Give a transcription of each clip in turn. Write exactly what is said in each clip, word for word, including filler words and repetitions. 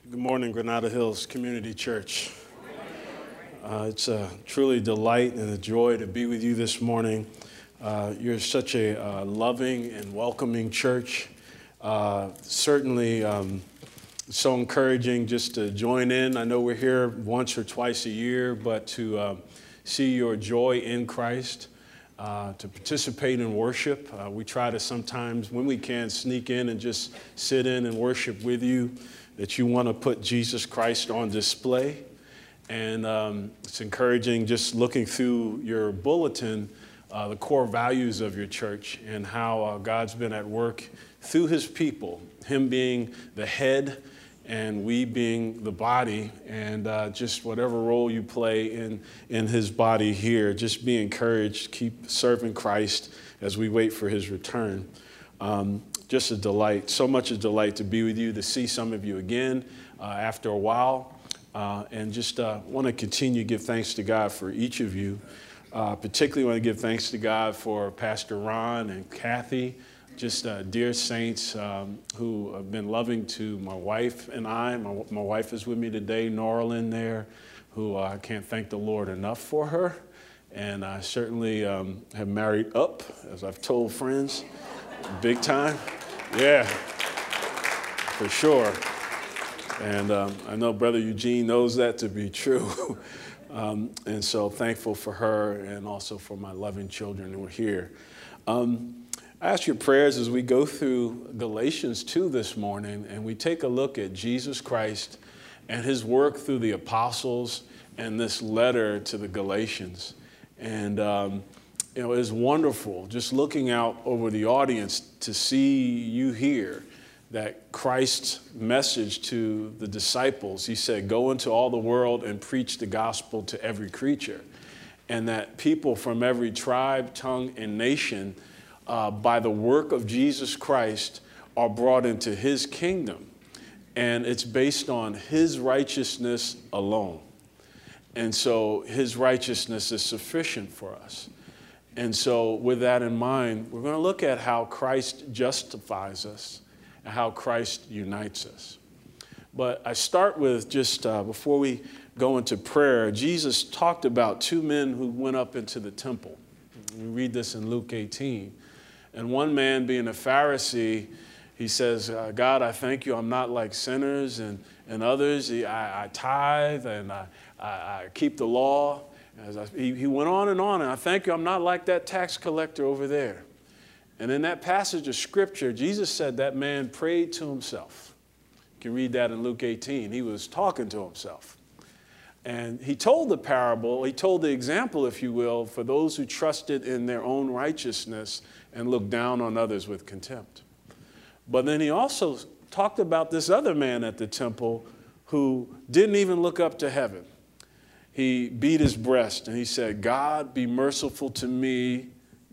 Good morning, Granada Hills Community Church. Uh, it's a truly delight and a joy to be with you this morning. Uh, you're such a uh, loving and welcoming church. Uh, certainly um, so encouraging just to join in. I know we're here once or twice a year, but to uh, see your joy in Christ, uh, to participate in worship. Uh, we try to sometimes, when we can, sneak in and just sit in and worship with you, that you want to put Jesus Christ on display. And um, it's encouraging just looking through your bulletin, uh, the core values of your church and how uh, God's been at work through his people, him being the head and we being the body, and uh, just whatever role you play in, in his body here, just be encouraged, keep serving Christ as we wait for his return. Um, Just a delight, so much a delight to be with you, to see some of you again uh, after a while, uh, and just uh, want to continue to give thanks to God for each of you. Uh, particularly want to give thanks to God for Pastor Ron and Kathy, just uh, dear saints um, who have been loving to my wife and I. My, my wife is with me today, Norlin there, who uh, I can't thank the Lord enough for her. And I certainly um, have married up, as I've told friends. Big time? Yeah, for sure. And um, I know Brother Eugene knows that to be true. um, and so thankful for her and also for my loving children who are here. Um, I ask your prayers as we go through Galatians two this morning and we take a look at Jesus Christ and his work through the apostles and this letter to the Galatians. And um, You know, it's wonderful just looking out over the audience to see you here that Christ's message to the disciples, he said, go into all the world and preach the gospel to every creature. And that people from every tribe, tongue, and nation, uh, by the work of Jesus Christ, are brought into his kingdom. And it's based on his righteousness alone. And so his righteousness is sufficient for us. And so with that in mind, we're going to look at how Christ justifies us and how Christ unites us. But I start with just uh, before we go into prayer, Jesus talked about two men who went up into the temple. We read this in Luke eighteen. And one man, being a Pharisee, he says, uh, God, I thank you, I'm not like sinners and, and others. He, I, I tithe and I, I, I keep the law. As I, he, he went on and on, and I thank you, I'm not like that tax collector over there. And in that passage of scripture, Jesus said that man prayed to himself. You can read that in Luke eighteen. He was talking to himself. And he told the parable, he told the example, if you will, for those who trusted in their own righteousness and looked down on others with contempt. But then he also talked about this other man at the temple who didn't even look up to heaven. He beat his breast and he said, God, be merciful to me,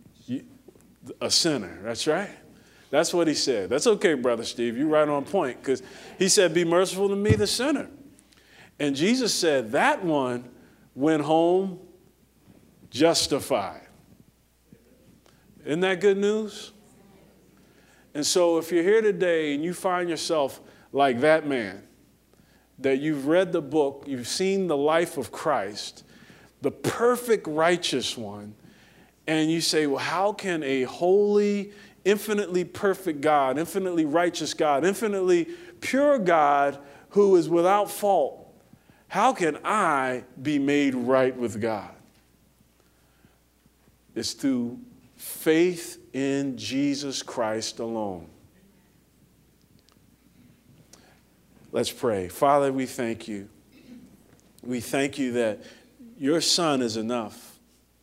a sinner. That's right. That's what he said. That's okay, Brother Steve. You're right on point, because he said, be merciful to me, the sinner. And Jesus said that one went home justified. Isn't that good news? And so if you're here today and you find yourself like that man, that you've read the book, you've seen the life of Christ, the perfect righteous one, and you say, well, how can a holy, infinitely perfect God, infinitely righteous God, infinitely pure God who is without fault, how can I be made right with God? It's through faith in Jesus Christ alone. Let's pray. Father, we thank you. We thank you that your Son is enough,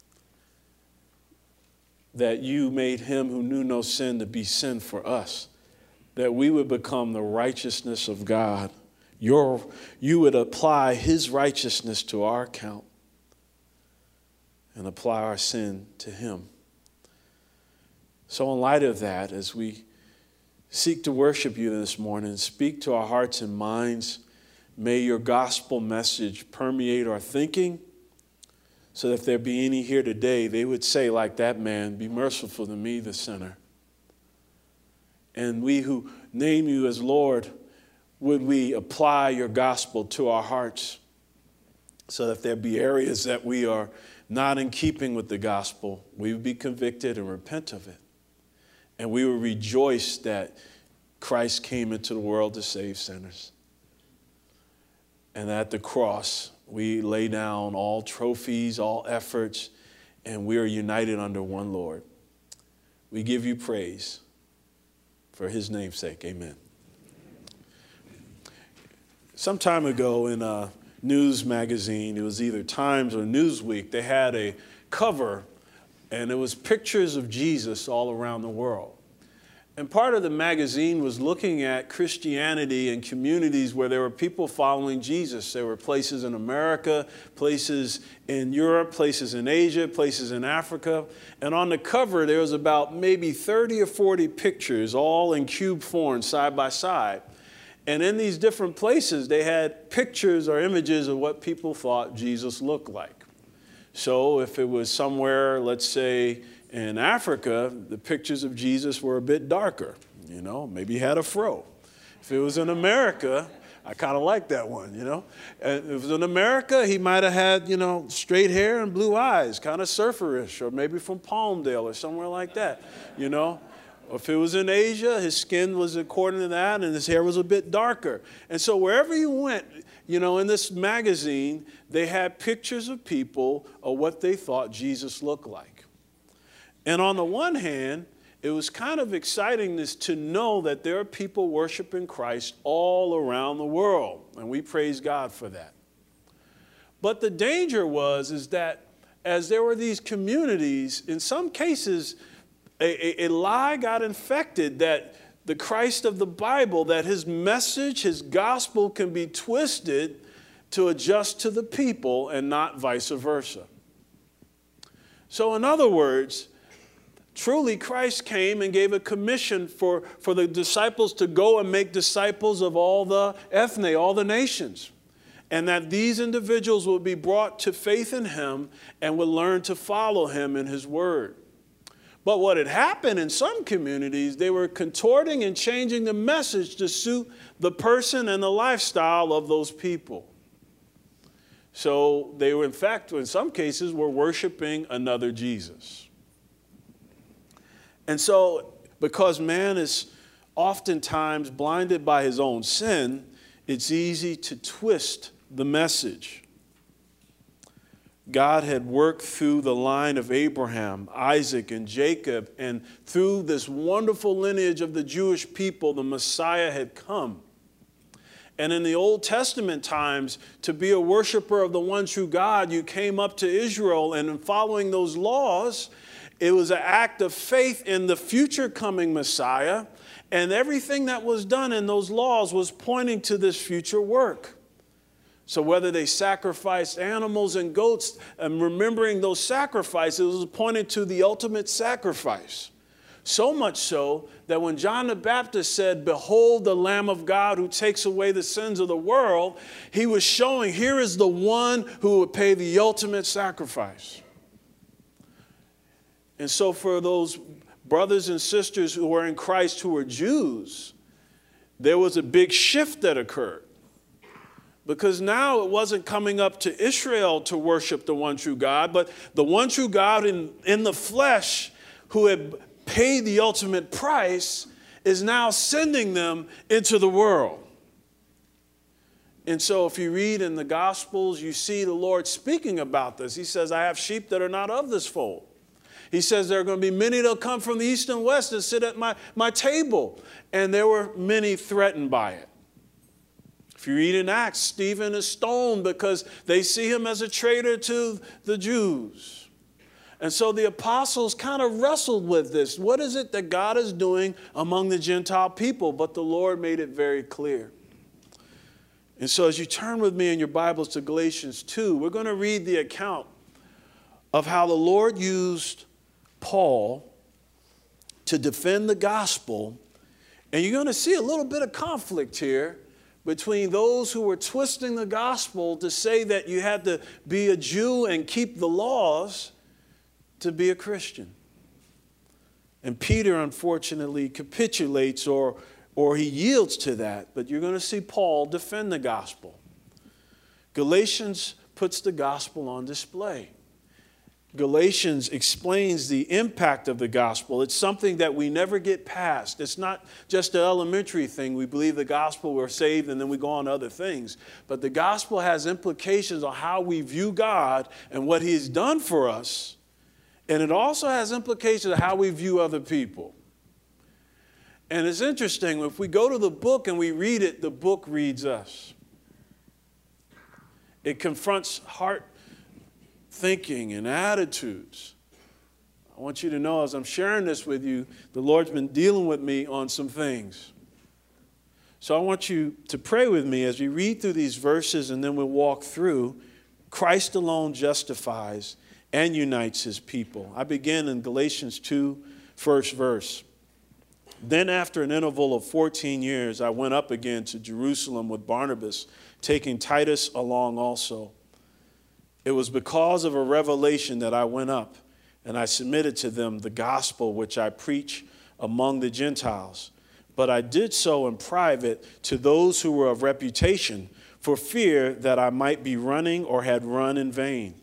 that you made him who knew no sin to be sin for us, that we would become the righteousness of God. Your, you would apply his righteousness to our account and apply our sin to him. So in light of that, as we seek to worship you this morning, speak to our hearts and minds. May your gospel message permeate our thinking so that if there be any here today, they would say like that man, be merciful to me, the sinner. And we who name you as Lord would we apply your gospel to our hearts so that if there be areas that we are not in keeping with the gospel, we would be convicted and repent of it. And we would rejoice that Christ came into the world to save sinners. And at the cross, we lay down all trophies, all efforts, and we are united under one Lord. We give you praise for his name's sake. Amen. Some time ago in a news magazine, it was either Times or Newsweek, they had a cover, and it was pictures of Jesus all around the world. And part of the magazine was looking at Christianity and communities where there were people following Jesus. There were places in America, places in Europe, places in Asia, places in Africa. And on the cover, there was about maybe thirty or forty pictures, all in cube form, side by side. And in these different places, they had pictures or images of what people thought Jesus looked like. So if it was somewhere, let's say, in Africa, the pictures of Jesus were a bit darker. You know, maybe he had a fro. If it was in America, I kind of like that one, you know. And if it was in America, he might have had, you know, straight hair and blue eyes, kind of surferish, or maybe from Palmdale or somewhere like that, you know. If it was in Asia, his skin was according to that, and his hair was a bit darker. And so wherever you went, you know, in this magazine, they had pictures of people of what they thought Jesus looked like. And on the one hand, it was kind of exciting to know that there are people worshiping Christ all around the world, and we praise God for that. But the danger was is that as there were these communities, in some cases, A, a, a lie got infected that the Christ of the Bible, that his message, his gospel can be twisted to adjust to the people and not vice versa. So in other words, truly Christ came and gave a commission for, for the disciples to go and make disciples of all the ethne, all the nations. And that these individuals would be brought to faith in him and would learn to follow him in his word. But what had happened in some communities, they were contorting and changing the message to suit the person and the lifestyle of those people. So they were, in fact, in some cases, were worshiping another Jesus. And so, because man is oftentimes blinded by his own sin, it's easy to twist the message. God had worked through the line of Abraham, Isaac, and Jacob, and through this wonderful lineage of the Jewish people, the Messiah had come. And in the Old Testament times, to be a worshiper of the one true God, you came up to Israel, and in following those laws, it was an act of faith in the future coming Messiah, and everything that was done in those laws was pointing to this future work. So whether they sacrificed animals and goats, and remembering those sacrifices was pointed to the ultimate sacrifice. So much so that when John the Baptist said, "Behold the Lamb of God who takes away the sins of the world," he was showing here is the one who would pay the ultimate sacrifice. And so for those brothers and sisters who were in Christ who were Jews, there was a big shift that occurred. Because now it wasn't coming up to Israel to worship the one true God, but the one true God in, in the flesh who had paid the ultimate price is now sending them into the world. And so if you read in the Gospels, you see the Lord speaking about this. He says, "I have sheep that are not of this fold." He says there are going to be many that will come from the east and west and sit at my, my table. And there were many threatened by it. If you read in Acts, Stephen is stoned because they see him as a traitor to the Jews. And so the apostles kind of wrestled with this. What is it that God is doing among the Gentile people? But the Lord made it very clear. And so as you turn with me in your Bibles to Galatians two, we're going to read the account of how the Lord used Paul to defend the gospel. And you're going to see a little bit of conflict here between those who were twisting the gospel to say that you had to be a Jew and keep the laws to be a Christian. And Peter, unfortunately, capitulates or or he yields to that. But you're going to see Paul defend the gospel. Galatians puts the gospel on display. Galatians explains the impact of the gospel. It's something that we never get past. It's not just an elementary thing. We believe the gospel, we're saved, and then we go on to other things. But the gospel has implications on how we view God and what he has done for us. And it also has implications of how we view other people. And it's interesting, if we go to the book and we read it, the book reads us. It confronts heart thinking and attitudes. I want you to know, as I'm sharing this with you, the Lord's been dealing with me on some things. So I want you to pray with me as we read through these verses, and then we'll walk through. Christ alone justifies and unites his people. I begin in Galatians two, first verse. Then after an interval of fourteen years, I went up again to Jerusalem with Barnabas, taking Titus along also. It was because of a revelation that I went up, and I submitted to them the gospel which I preach among the Gentiles. But I did so in private to those who were of reputation, for fear that I might be running or had run in vain.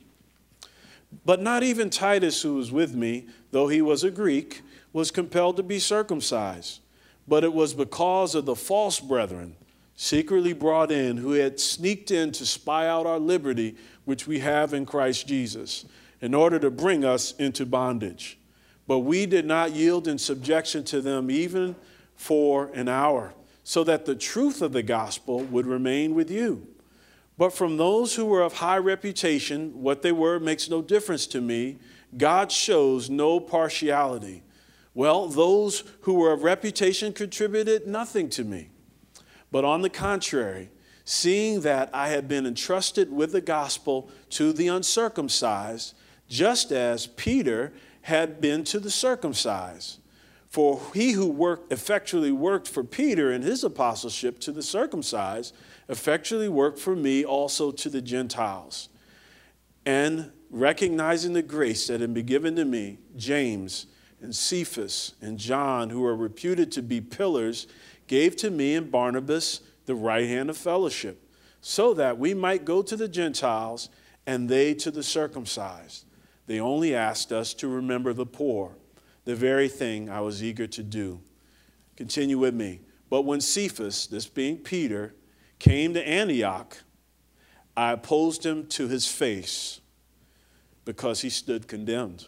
But not even Titus, who was with me, though he was a Greek, was compelled to be circumcised. But it was because of the false brethren, secretly brought in, who had sneaked in to spy out our liberty, which we have in Christ Jesus, in order to bring us into bondage. But we did not yield in subjection to them even for an hour, so that the truth of the gospel would remain with you. But from those who were of high reputation, what they were makes no difference to me. God shows no partiality. Well, those who were of reputation contributed nothing to me. But on the contrary, seeing that I had been entrusted with the gospel to the uncircumcised, just as Peter had been to the circumcised. For he who worked effectually worked for Peter in his apostleship to the circumcised, effectually worked for me also to the Gentiles. And recognizing the grace that had been given to me, James and Cephas and John, who are reputed to be pillars, gave to me and Barnabas the right hand of fellowship, so that we might go to the Gentiles and they to the circumcised. They only asked us to remember the poor, the very thing I was eager to do. Continue with me. But when Cephas, this being Peter, came to Antioch, I opposed him to his face because he stood condemned.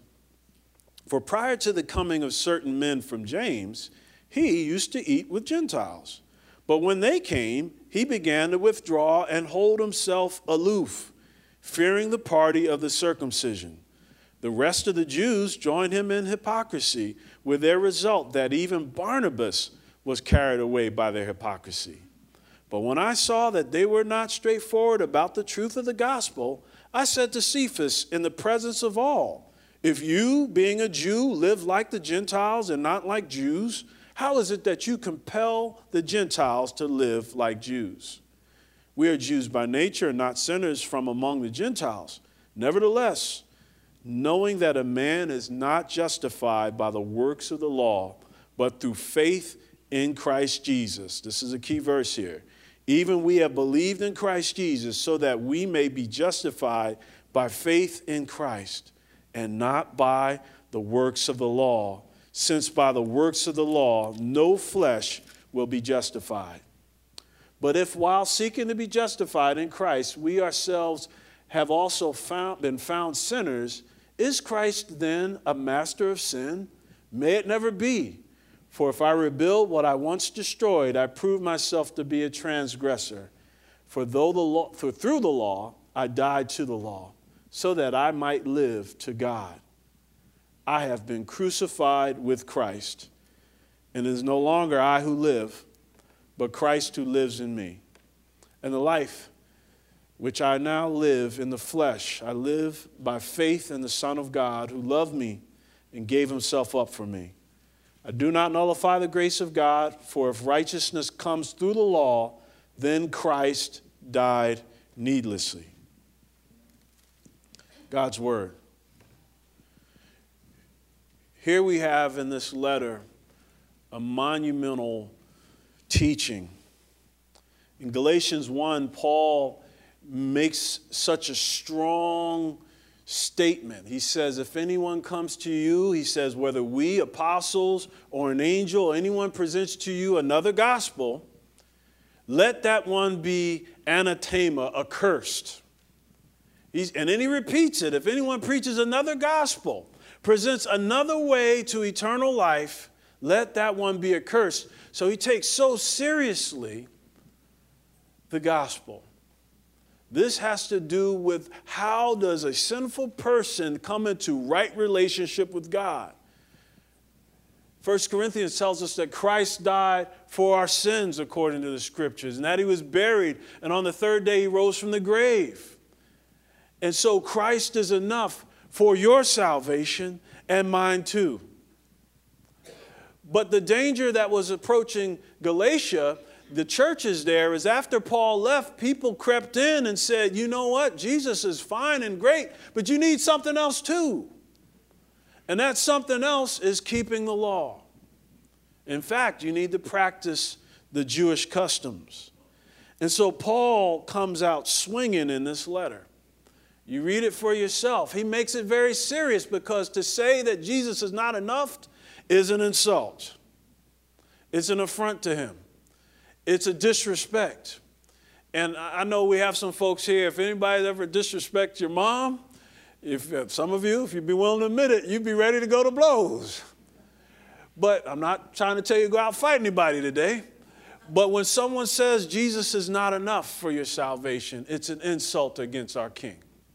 For prior to the coming of certain men from James, he used to eat with Gentiles. But when they came, he began to withdraw and hold himself aloof, fearing the party of the circumcision. The rest of the Jews joined him in hypocrisy, with their result that even Barnabas was carried away by their hypocrisy. But when I saw that they were not straightforward about the truth of the gospel, I said to Cephas in the presence of all, if you, being a Jew, live like the Gentiles and not like Jews, how is it that you compel the Gentiles to live like Jews? We are Jews by nature and not sinners from among the Gentiles. Nevertheless, knowing that a man is not justified by the works of the law, but through faith in Christ Jesus. This is a key verse here. Even we have believed in Christ Jesus so that we may be justified by faith in Christ and not by the works of the law, since by the works of the law no flesh will be justified. But if while seeking to be justified in Christ, we ourselves have also found, been found sinners, is Christ then a master of sin? May it never be. For if I rebuild what I once destroyed, I prove myself to be a transgressor. For though the law, for through the law I died to the law, so that I might live to God. I have been crucified with Christ, and it is no longer I who live, but Christ who lives in me. And the life which I now live in the flesh, I live by faith in the Son of God who loved me and gave himself up for me. I do not nullify the grace of God, for if righteousness comes through the law, then Christ died needlessly. God's word. Here we have in this letter a monumental teaching. In Galatians one, Paul makes such a strong statement. He says, if anyone comes to you, he says, whether we, apostles, or an angel, or anyone presents to you another gospel, let that one be anathema, accursed. He's, and then he repeats it. If anyone preaches another gospel, presents another way to eternal life, let that one be accursed. So he takes so seriously the gospel. This has to do with how does a sinful person come into right relationship with God. First Corinthians tells us that Christ died for our sins according to the scriptures, and that he was buried, and on the third day he rose from the grave. And so Christ is enough for your salvation and mine too. But the danger that was approaching Galatia, the churches there, is after Paul left, people crept in and said, you know what, Jesus is fine and great, but you need something else too. And that something else is keeping the law. In fact, you need to practice the Jewish customs. And so Paul comes out swinging in this letter. You read it for yourself. He makes it very serious, because to say that Jesus is not enough is an insult. It's an affront to him. It's a disrespect. And I know we have some folks here, if anybody ever disrespects your mom, if, if some of you, if you'd be willing to admit it, you'd be ready to go to blows. But I'm not trying to tell you to go out and fight anybody today. But when someone says Jesus is not enough for your salvation, it's an insult against our King,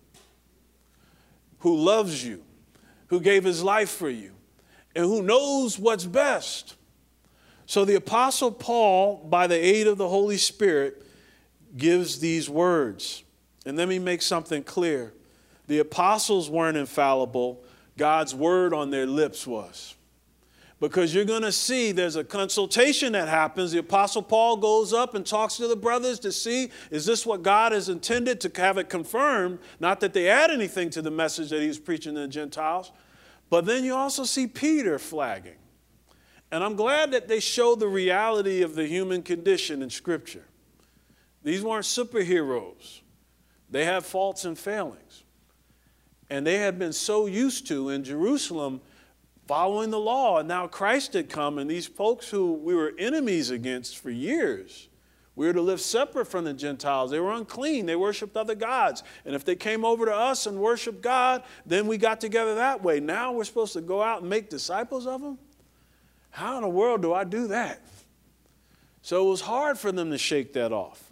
who loves you, who gave his life for you, and who knows what's best. So the Apostle Paul, by the aid of the Holy Spirit, gives these words. And let me make something clear. The apostles weren't infallible. God's word on their lips was. Because you're going to see there's a consultation that happens. The Apostle Paul goes up and talks to the brothers to see, is this what God has intended, to have it confirmed? Not that they add anything to the message that he was preaching to the Gentiles. But then you also see Peter flagging. And I'm glad that they show the reality of the human condition in Scripture. These weren't superheroes. They have faults and failings. And they had been so used to, in Jerusalem, following the law. And now Christ had come, and these folks who we were enemies against for years, we were to live separate from the Gentiles. They were unclean. They worshiped other gods. And if they came over to us and worshiped God, then we got together that way. Now we're supposed to go out and make disciples of them? How in the world do I do that? So it was hard for them to shake that off.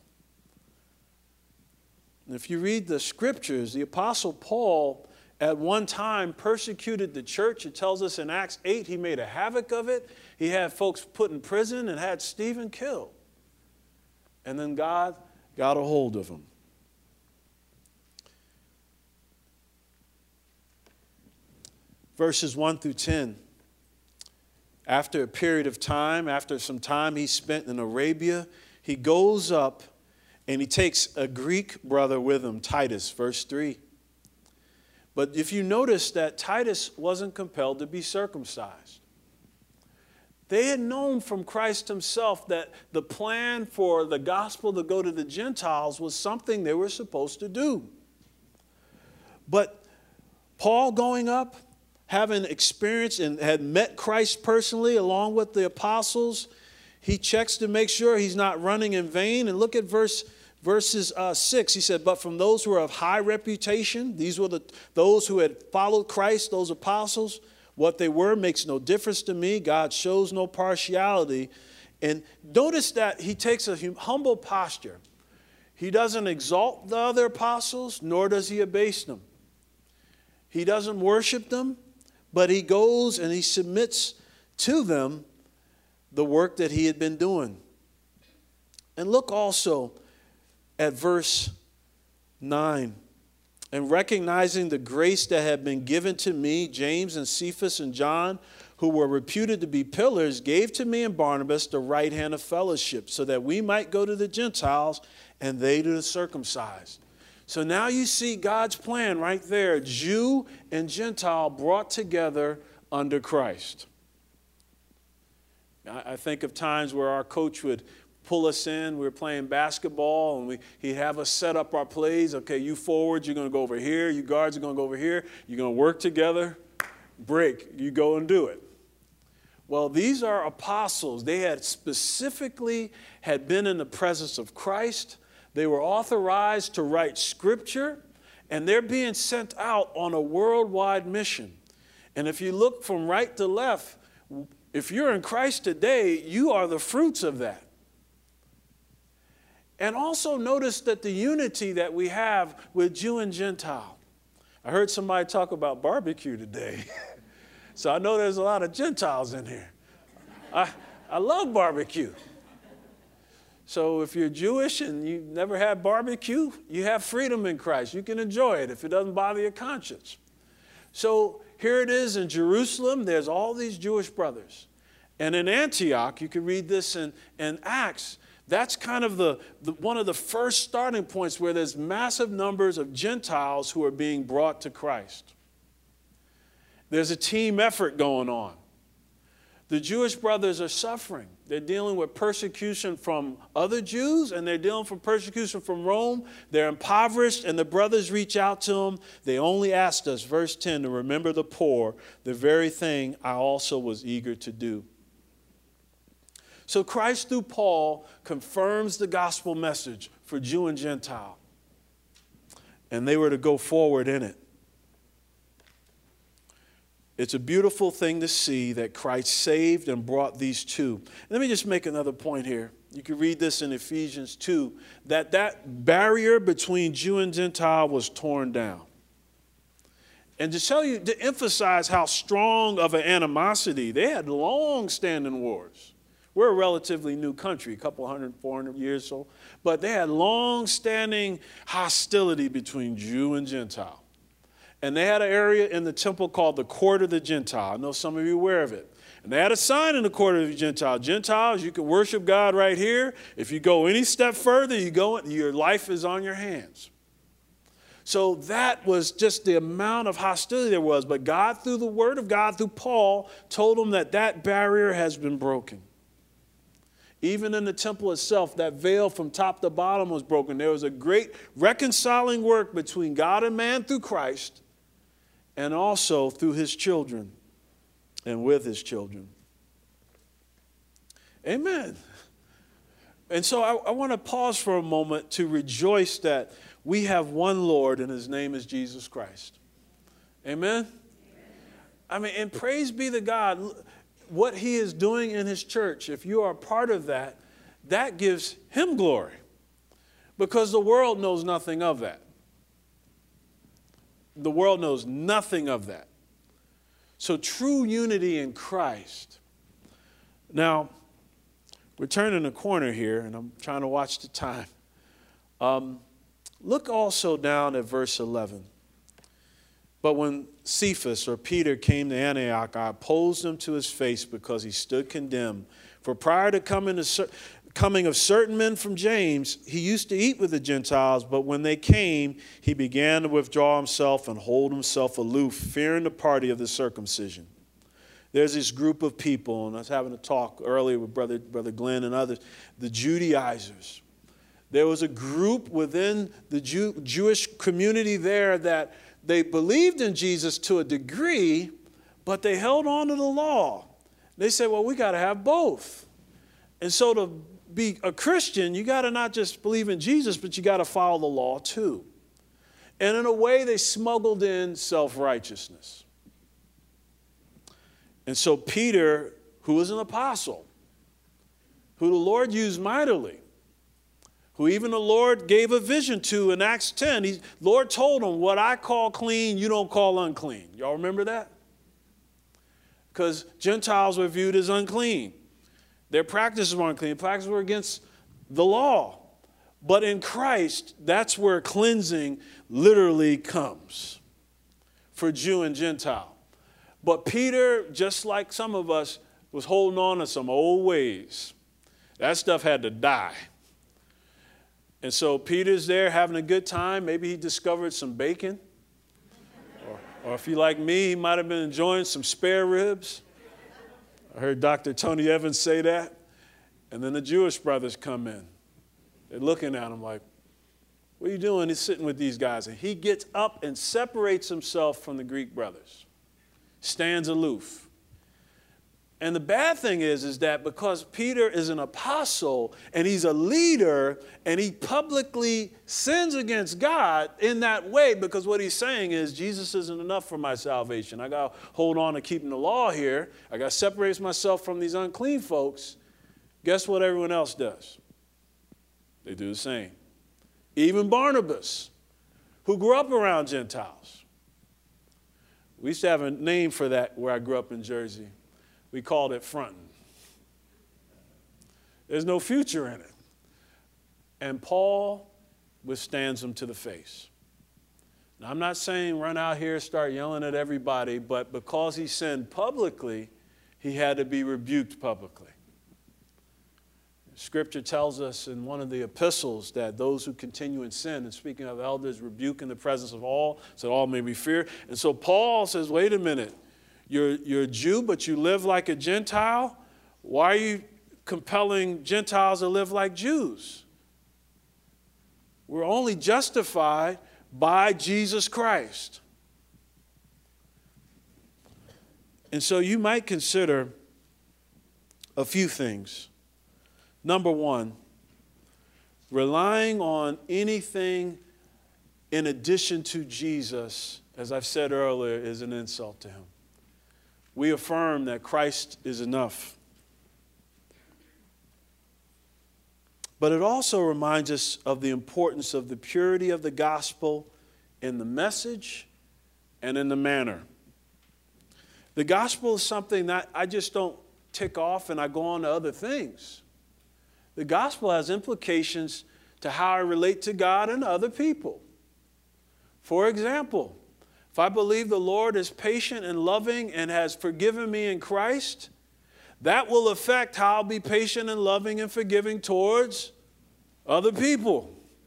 And if you read the scriptures, the Apostle Paul at one time persecuted the church. It tells us in Acts eight, he made a havoc of it. He had folks put in prison and had Stephen killed. And then God got a hold of him. Verses one through ten. After a period of time, after some time he spent in Arabia, he goes up and he takes a Greek brother with him, Titus, verse three. But if you notice that Titus wasn't compelled to be circumcised. They had known from Christ himself that the plan for the gospel to go to the Gentiles was something they were supposed to do. But Paul going up, having experienced and had met Christ personally along with the apostles, he checks to make sure he's not running in vain. And look at verse verses uh, six. He said, but from those who are of high reputation, these were the those who had followed Christ, those apostles, what they were makes no difference to me. God shows no partiality. And notice that he takes a humble posture. He doesn't exalt the other apostles, nor does he abase them. He doesn't worship them, but he goes and he submits to them the work that he had been doing. And look also at verse nine. And recognizing the grace that had been given to me, James and Cephas and John, who were reputed to be pillars, gave to me and Barnabas the right hand of fellowship, so that we might go to the Gentiles and they to the circumcised. So now you see God's plan right there, Jew and Gentile brought together under Christ. I, I think of times where our coach would pull us in. We were playing basketball, and we, he'd have us set up our plays. Okay, you forwards, you're going to go over here. You guards are going to go over here. You're going to work together. Break. You go and do it. Well, these are apostles. They had specifically had been in the presence of Christ. They were authorized to write scripture, and they're being sent out on a worldwide mission. And if you look from right to left, if you're in Christ today, you are the fruits of that. And also notice that the unity that we have with Jew and Gentile. I heard somebody talk about barbecue today. So I know there's a lot of Gentiles in here. I, I love barbecue. So if you're Jewish and you've never had barbecue, you have freedom in Christ. You can enjoy it if it doesn't bother your conscience. So here it is in Jerusalem. There's all these Jewish brothers. And in Antioch, you can read this in, in Acts. That's kind of the, the one of the first starting points where there's massive numbers of Gentiles who are being brought to Christ. There's a team effort going on. The Jewish brothers are suffering. They're dealing with persecution from other Jews, and they're dealing with persecution from Rome. They're impoverished, and the brothers reach out to them. They only asked us, verse ten, to remember the poor, the very thing I also was eager to do. So Christ through Paul confirms the gospel message for Jew and Gentile. And they were to go forward in it. It's a beautiful thing to see that Christ saved and brought these two. Let me just make another point here. You can read this in Ephesians two, that that barrier between Jew and Gentile was torn down. And to tell you, to emphasize how strong of an animosity, they had long-standing wars. We're a relatively new country, a couple hundred, four hundred years or so, but they had long-standing hostility between Jew and Gentile. And they had an area in the temple called the Court of the Gentile. I know some of you are aware of it. And they had a sign in the Court of the Gentile. Gentiles, you can worship God right here. If you go any step further, you go, your life is on your hands. So that was just the amount of hostility there was. But God, through the word of God, through Paul, told them that that barrier has been broken. Even in the temple itself, that veil from top to bottom was broken. There was a great reconciling work between God and man through Christ, and also through his children and with his children. Amen. And so I, I want to pause for a moment to rejoice that we have one Lord and his name is Jesus Christ. Amen? Amen. I mean, and praise be to God, what he is doing in his church, if you are a part of that, that gives him glory. Because the world knows nothing of that. The world knows nothing of that. So true unity in Christ. Now, we're turning a corner here, and I'm trying to watch the time. Um, look also down at verse eleven. But when Cephas or Peter came to Antioch, I opposed him to his face because he stood condemned. For prior to coming to coming of certain men from James, he used to eat with the Gentiles, but when they came, he began to withdraw himself and hold himself aloof, fearing the party of the circumcision. There's this group of people, and I was having a talk earlier with Brother, Brother Glenn and others, the Judaizers. There was a group within the Jew, Jewish community there that they believed in Jesus to a degree, but they held on to the law. They said, well, we got to have both. And so to be a Christian, you got to not just believe in Jesus, but you got to follow the law too. And in a way, they smuggled in self-righteousness. And so Peter, who was an apostle, who the Lord used mightily, who even the Lord gave a vision to in Acts ten, the Lord told him, what I call clean, you don't call unclean. Y'all remember that? Because Gentiles were viewed as unclean. Their practices were unclean. Practices were against the law. But in Christ, that's where cleansing literally comes for Jew and Gentile. But Peter, just like some of us, was holding on to some old ways. That stuff had to die. And so Peter's there having a good time. Maybe he discovered some bacon. Or, or if you like me, he might have been enjoying some spare ribs. I heard Doctor Tony Evans say that, and then the Jewish brothers come in. They're looking at him like, what are you doing? He's sitting with these guys. And he gets up and separates himself from the Greek brothers, stands aloof. And the bad thing is, is that because Peter is an apostle and he's a leader and he publicly sins against God in that way, because what he's saying is Jesus isn't enough for my salvation. I got to hold on to keeping the law here. I got to separate myself from these unclean folks. Guess what everyone else does? They do the same. Even Barnabas, who grew up around Gentiles. We used to have a name for that where I grew up in Jersey. We called it fronting. There's no future in it. And Paul withstands them to the face. Now, I'm not saying run out here, start yelling at everybody, but because he sinned publicly, he had to be rebuked publicly. Scripture tells us in one of the epistles that those who continue in sin, and speaking of elders, rebuke in the presence of all, so all may be feared. And so Paul says, wait a minute, you're, you're a Jew, but you live like a Gentile? Why are you compelling Gentiles to live like Jews? We're only justified by Jesus Christ. And so you might consider a few things. Number one, relying on anything in addition to Jesus, as I've said earlier, is an insult to him. We affirm that Christ is enough. But it also reminds us of the importance of the purity of the gospel in the message and in the manner. The gospel is something that I just don't tick off and I go on to other things. The gospel has implications to how I relate to God and other people. For example, if I believe the Lord is patient and loving and has forgiven me in Christ, that will affect how I'll be patient and loving and forgiving towards other people.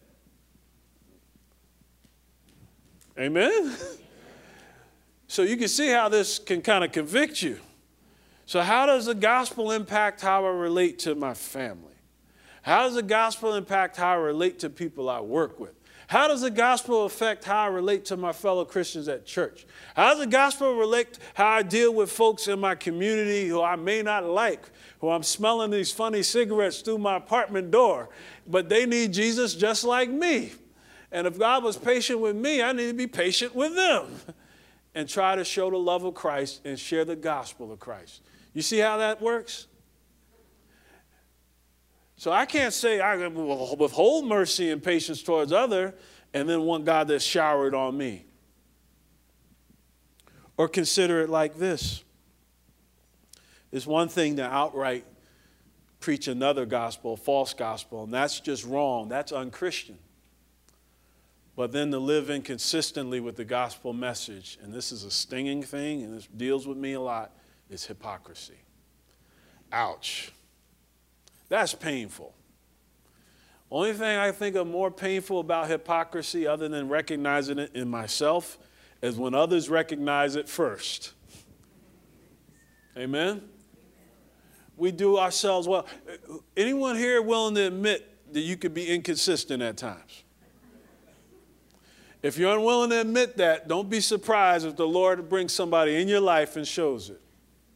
Amen? So you can see how this can kind of convict you. So how does the gospel impact how I relate to my family? How does the gospel impact how I relate to people I work with? How does the gospel affect how I relate to my fellow Christians at church? How does the gospel relate to how I deal with folks in my community who I may not like, who I'm smelling these funny cigarettes through my apartment door, but they need Jesus just like me? And if God was patient with me, I need to be patient with them and try to show the love of Christ and share the gospel of Christ. You see how that works? So I can't say I will withhold mercy and patience towards others and then want God to shower it on me. Or consider it like this. It's one thing to outright preach another gospel, a false gospel, and that's just wrong. That's unchristian. But then to live inconsistently with the gospel message, and this is a stinging thing, and this deals with me a lot, is hypocrisy. Ouch. That's painful. Only thing I think of more painful about hypocrisy, other than recognizing it in myself, is when others recognize it first. Amen? We do ourselves well. Anyone here willing to admit that you could be inconsistent at times? If you're unwilling to admit that, don't be surprised if the Lord brings somebody in your life and shows it.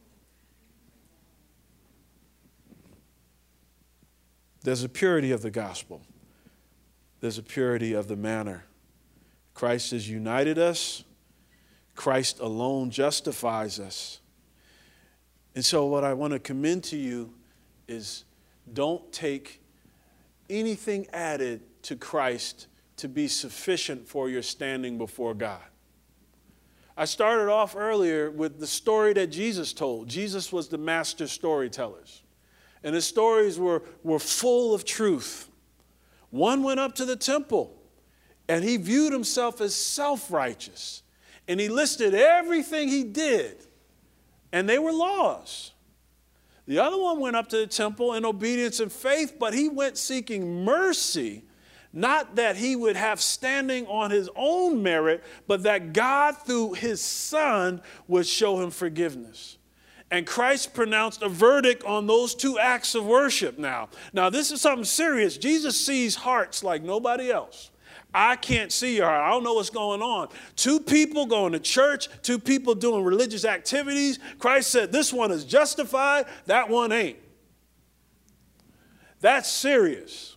There's a purity of the gospel. There's a purity of the manner. Christ has united us. Christ alone justifies us. And so what I want to commend to you is don't take anything added to Christ to be sufficient for your standing before God. I started off earlier with the story that Jesus told. Jesus was the master storyteller. And his stories were, were full of truth. One went up to the temple, and he viewed himself as self-righteous. And he listed everything he did, and they were laws. The other one went up to the temple in obedience and faith, but he went seeking mercy, not that he would have standing on his own merit, but that God, through his Son, would show him forgiveness. And Christ pronounced a verdict on those two acts of worship now. Now, this is something serious. Jesus sees hearts like nobody else. I can't see your heart. I don't know what's going on. Two people going to church, two people doing religious activities. Christ said this one is justified, that one ain't. That's serious.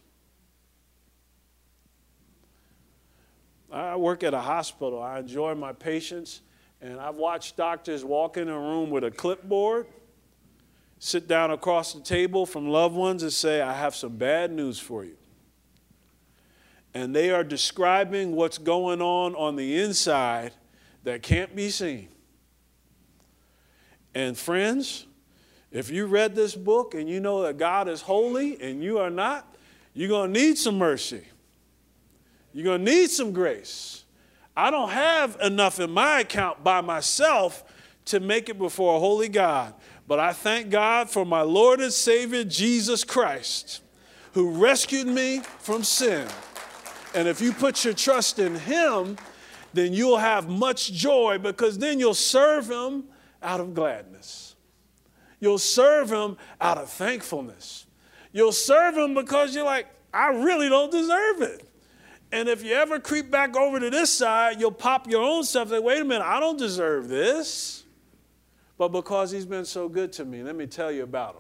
I work at a hospital. I enjoy my patients. And I've watched doctors walk in a room with a clipboard, sit down across the table from loved ones and say, I have some bad news for you. And they are describing what's going on on the inside that can't be seen. And friends, if you read this book and you know that God is holy and you are not, you're going to need some mercy. You're going to need some grace. I don't have enough in my account by myself to make it before a holy God. But I thank God for my Lord and Savior, Jesus Christ, who rescued me from sin. And if you put your trust in him, then you'll have much joy, because then you'll serve him out of gladness. You'll serve him out of thankfulness. You'll serve him because you're like, I really don't deserve it. And if you ever creep back over to this side, you'll pop your own stuff and say, wait a minute, I don't deserve this. But because he's been so good to me, let me tell you about him.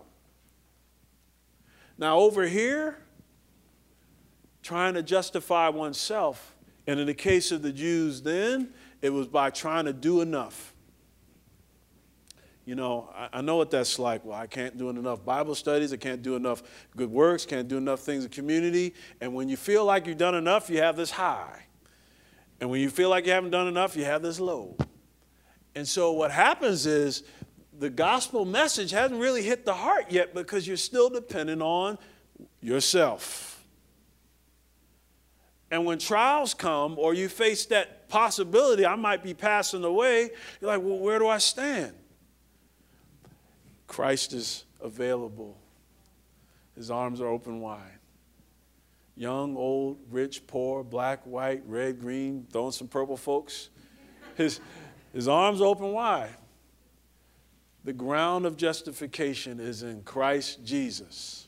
Now over here, trying to justify oneself, and in the case of the Jews then, it was by trying to do enough. You know, I, I know what that's like. Well, I can't do enough Bible studies. I can't do enough good works. Can't do enough things in community. And when you feel like you've done enough, you have this high. And when you feel like you haven't done enough, you have this low. And so what happens is the gospel message hasn't really hit the heart yet, because you're still dependent on yourself. And when trials come, or you face that possibility, I might be passing away, you're like, well, where do I stand? Christ is available. His arms are open wide. Young, old, rich, poor, black, white, red, green, throwing some purple folks. His, his arms open wide. The ground of justification is in Christ Jesus.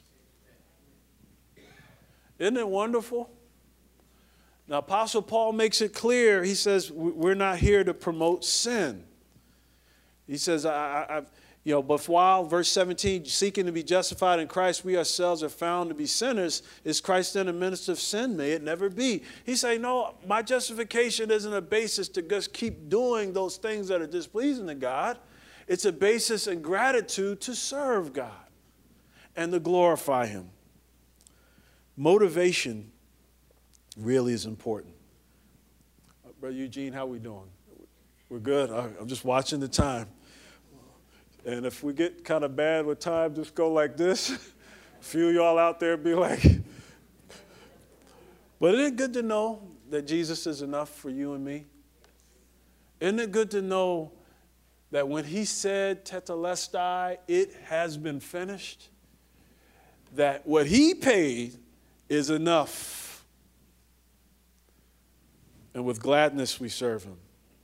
Isn't it wonderful? Now, Apostle Paul makes it clear. He says, we're not here to promote sin. He says, I, I, you know, but while, verse seventeen, seeking to be justified in Christ, we ourselves are found to be sinners. Is Christ then a minister of sin? May it never be. He say, no, my justification isn't a basis to just keep doing those things that are displeasing to God. It's a basis in gratitude to serve God and to glorify him. Motivation really is important. Brother Eugene, how we doing? We're good? I'm just watching the time. And if we get kind of bad with time, just go like this. A few of y'all out there be like, but isn't it good to know that Jesus is enough for you and me? Isn't it good to know that when he said, tetelestai, it has been finished, that what he paid is enough. And with gladness we serve him.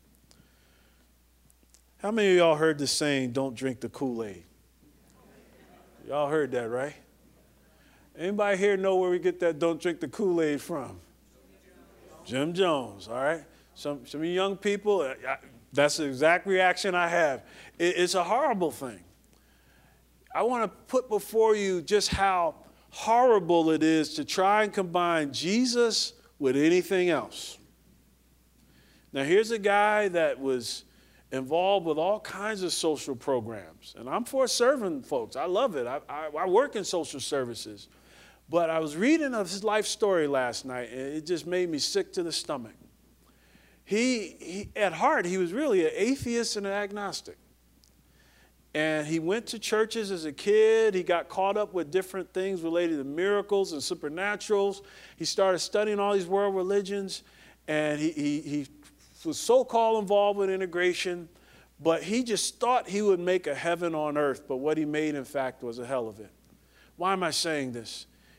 How many of y'all heard the saying, don't drink the Kool-Aid? Y'all heard that, right? Anybody here know where we get that don't drink the Kool-Aid from? Jim Jones, all right? Some, some of you young people, I, that's the exact reaction I have. It, it's a horrible thing. I want to put before you just how horrible it is to try and combine Jesus with anything else. Now, here's a guy that was involved with all kinds of social programs. And I'm for serving folks. I love it. I, I, I work in social services. But I was reading of his life story last night, and it just made me sick to the stomach. He, he at heart, he was really an atheist and an agnostic. And he went to churches as a kid. He got caught up with different things related to miracles and supernaturals. He started studying all these world religions, and he, he, he was so-called involved with integration, but he just thought he would make a heaven on earth, but what he made, in fact, was a hell of it. Why am I saying this?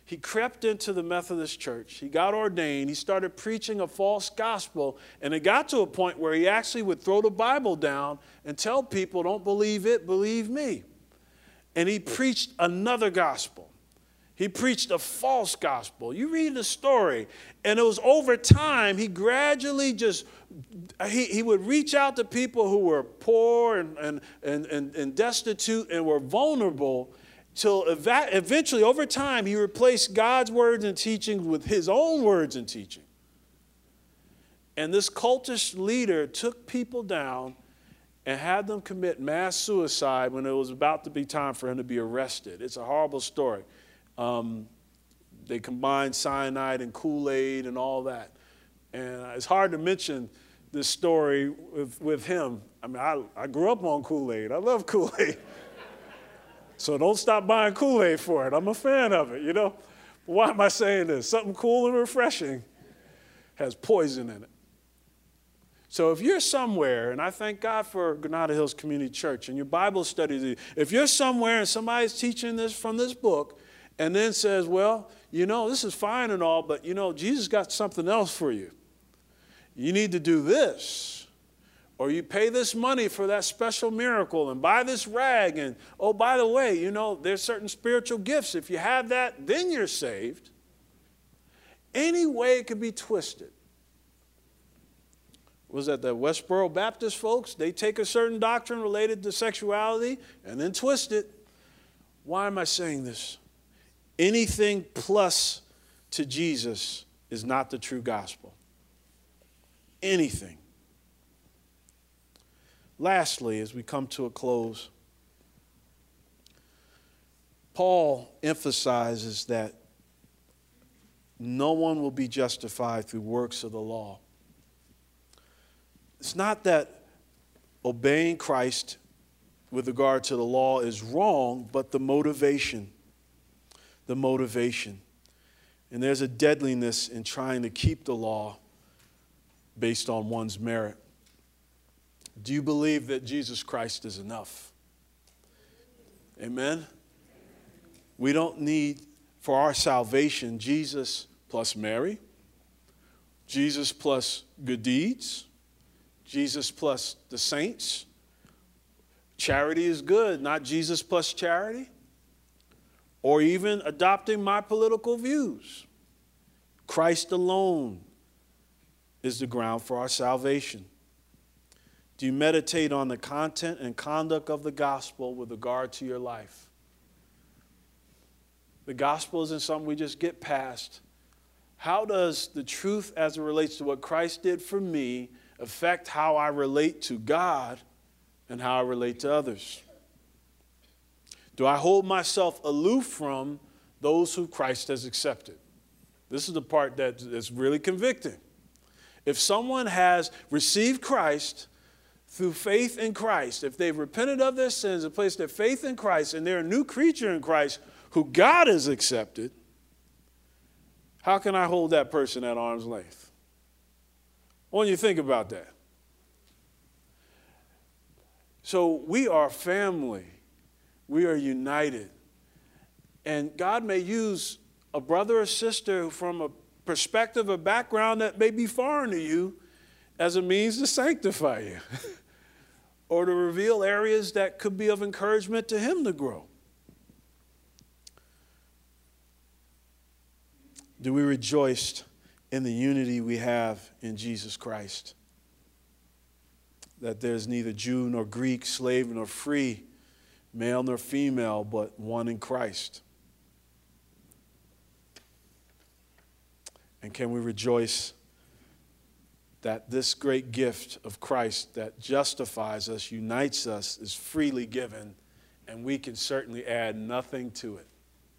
he crept into the Methodist church. He got ordained. He started preaching a false gospel. And it got to a point where he actually would throw the Bible down and tell people, don't believe it, believe me. And he preached another gospel. He preached a false gospel. You read the story, and it was over time, he gradually just, he, he would reach out to people who were poor and, and, and, and, and destitute and were vulnerable, till eventually, over time, he replaced God's words and teachings with his own words and teaching. And this cultist leader took people down and had them commit mass suicide when it was about to be time for him to be arrested. It's a horrible story. Um, they combined cyanide and Kool-Aid and all that. And it's hard to mention this story with, with him. I mean, I, I grew up on Kool-Aid. I love Kool-Aid. So don't stop buying Kool-Aid for it. I'm a fan of it, you know. But why am I saying this? Something cool and refreshing has poison in it. So if you're somewhere, and I thank God for Granada Hills Community Church and your Bible studies, if you're somewhere and somebody's teaching this from this book and then says, well, you know, this is fine and all, but, you know, Jesus got something else for you. You need to do this. Or you pay this money for that special miracle and buy this rag. And, oh, by the way, you know, there's certain spiritual gifts. If you have that, then you're saved. Any way it could be twisted. Was that the Westboro Baptist folks? They take a certain doctrine related to sexuality and then twist it. Why am I saying this? Anything plus to Jesus is not the true gospel. Anything. Lastly, as we come to a close, Paul emphasizes that no one will be justified through works of the law. It's not that obeying Christ with regard to the law is wrong, but the motivation, the motivation. And there's a deadliness in trying to keep the law based on one's merit. Do you believe that Jesus Christ is enough? Amen? We don't need, for our salvation, Jesus plus Mary, Jesus plus good deeds, Jesus plus the saints. Charity is good, not Jesus plus charity. Or even adopting my political views. Christ alone is the ground for our salvation. Do you meditate on the content and conduct of the gospel with regard to your life? The gospel isn't something we just get past. How does the truth as it relates to what Christ did for me affect how I relate to God and how I relate to others? Do I hold myself aloof from those who Christ has accepted? This is the part that is really convicting. If someone has received Christ through faith in Christ, if they've repented of their sins and placed their faith in Christ and they're a new creature in Christ who God has accepted, how can I hold that person at arm's length? I want you to think about that. So we are family. We are united. And God may use a brother or sister from a perspective, a background that may be foreign to you as a means to sanctify you or to reveal areas that could be of encouragement to him to grow. Do we rejoice in the unity we have in Jesus Christ? That there's neither Jew nor Greek, slave nor free, male nor female, but one in Christ. And can we rejoice that this great gift of Christ that justifies us, unites us, is freely given, and we can certainly add nothing to it?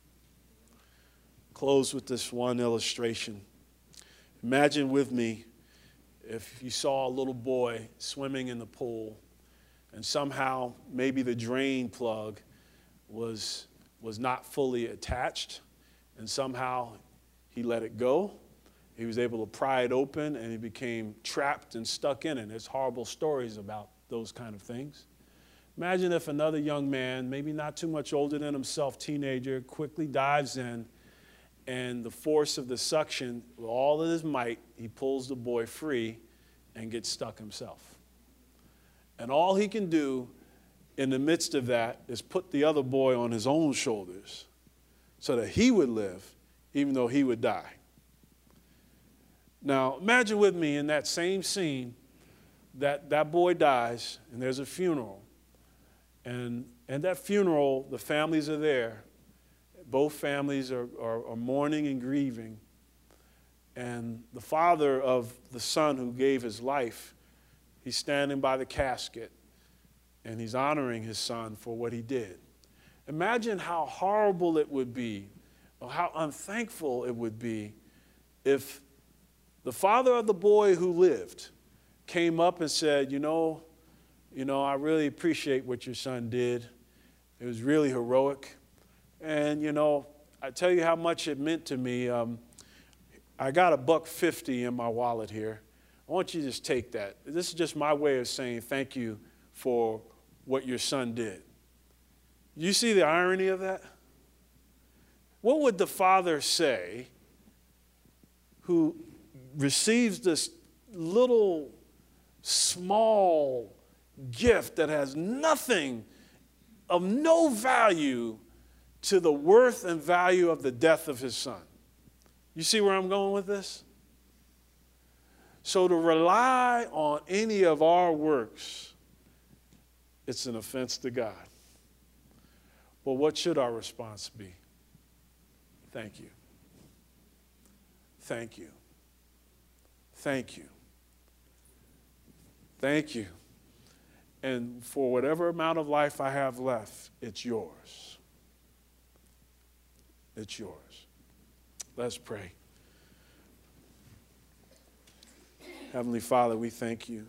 Close with this one illustration. Imagine with me if you saw a little boy swimming in the pool and somehow maybe the drain plug was, was not fully attached and somehow he let it go. He was able to pry it open and he became trapped and stuck in it. There's horrible stories about those kind of things. Imagine if another young man, maybe not too much older than himself, teenager, quickly dives in and the force of the suction, with all of his might, he pulls the boy free and gets stuck himself. And all he can do in the midst of that is put the other boy on his own shoulders so that he would live, even though he would die. Now, imagine with me in that same scene that that boy dies and there's a funeral. And at that funeral, the families are there. Both families are, are, are mourning and grieving. And the father of the son who gave his life, he's standing by the casket and he's honoring his son for what he did. Imagine how horrible it would be, or how unthankful it would be if the father of the boy who lived came up and said, you know, you know, I really appreciate what your son did. It was really heroic. And, you know, I tell you how much it meant to me. Um, I got a buck fifty in my wallet here. I want you to just take that. This is just my way of saying thank you for what your son did. You see the irony of that? What would the father say who receives this little, small gift that has nothing, of no value to the worth and value of the death of his son? You see where I'm going with this? So to rely on any of our works, it's an offense to God. Well, what should our response be? Thank you. Thank you. Thank you. Thank you. And for whatever amount of life I have left, it's yours. It's yours. Let's pray. Heavenly Father, we thank you.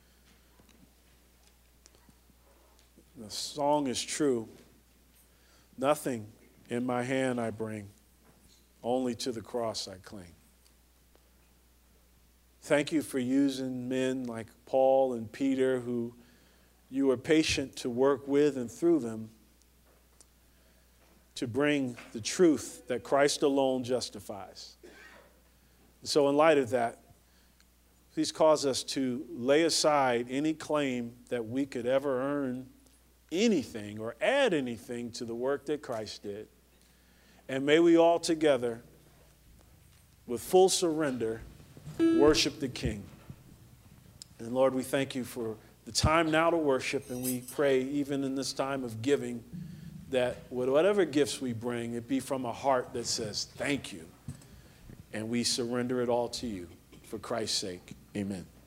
The song is true. Nothing in my hand I bring, only to the cross I cling. Thank you for using men like Paul and Peter, who you were patient to work with and through them to bring the truth that Christ alone justifies. So in light of that, please cause us to lay aside any claim that we could ever earn anything or add anything to the work that Christ did. And may we all together, with full surrender, worship the King. And Lord, we thank you for the time now to worship, and we pray even in this time of giving that whatever gifts we bring, it be from a heart that says thank you, and we surrender it all to you for Christ's sake. Amen.